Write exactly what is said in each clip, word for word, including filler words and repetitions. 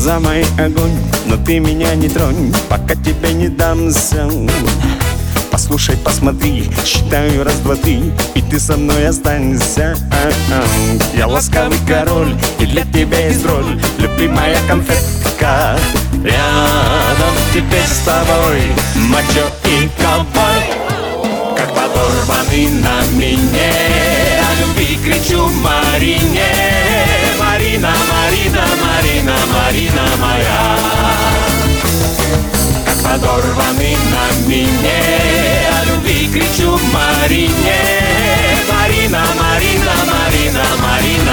глаза мои огонь, но ты меня не тронь, пока тебе не дамся. Послушай, посмотри, считаю раз, два, три, и ты со мной останься. Я ласковый король, и для тебя есть роль, любимая конфетка. Рядом теперь с тобой мачо и ковбой. Как подорванный на мине, о любви кричу Марине. Марина, Марина, Марина, Марина моя. Как подорванный на мине, о любви кричу Марине. Марина, Марина, Марина, Марина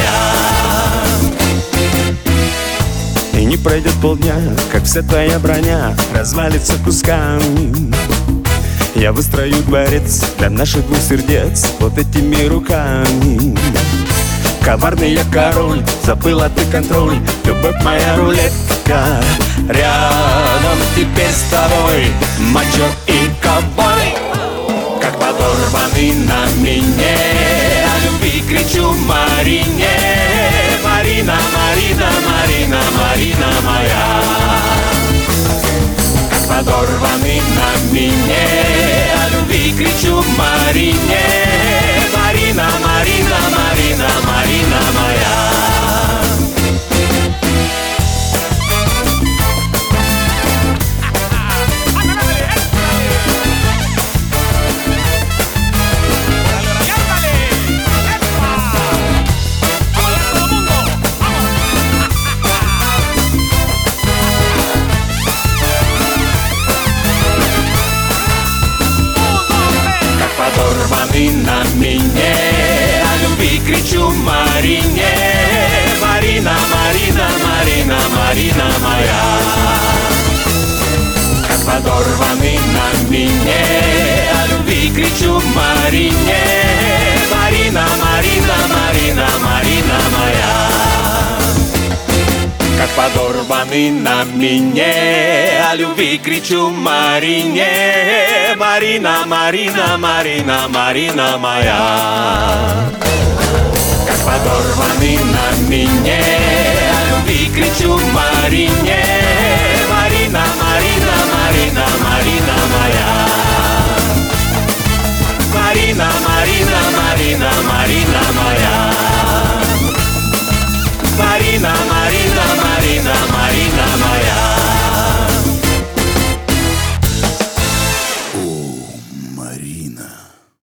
моя. И не пройдет полдня, как вся твоя броня развалится кусками. Я выстрою дворец для наших двух сердец вот этими руками. Коварный я король, забыла ты контроль, любовь моя рулетка. Рядом теперь с тобой мачо и ковбой. Как подорванный на мине, о любви кричу Марине. Марина, Марина, Марина, Марина моя. Как подорванный на мине, о любви кричу Марине. Марина, Марина, Марина, Марина моя. Подорванный на мине, о любви кричу Марине. Марина, Марина, Марина, Марина моя. Как подорванный на мине, о любви кричу Марине. Марина, Марина, Марина, Марина моя. Как подорванный на мине, о любви кричу Марине. Марина, Марина, Марина, Марина моя. Как подорванный на мине, о любви кричу Марине. Марина, Марина, Марина, Марина моя. Марина, Марина, Марина, Марина моя. Marina, Marina, Marina, Marina.